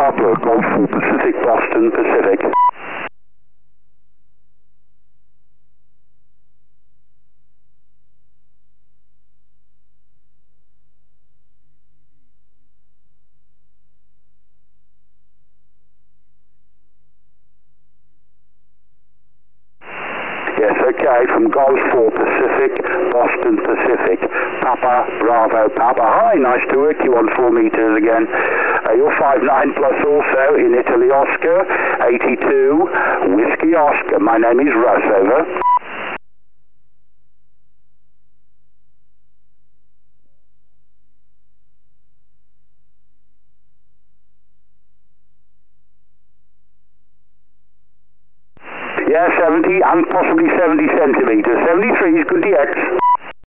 Papa, Golf 4 Pacific, Boston Pacific. Yes, okay, from Golf 4 Pacific, Boston Pacific, Papa, Bravo, Papa. Hi, nice to work you on 4 meters again. You're 5'9" plus also in Italy, Oscar, 82, Whiskey Oscar. My name is Russ, over. Yeah, 70 and possibly 70 centimeters. 73 is good DX.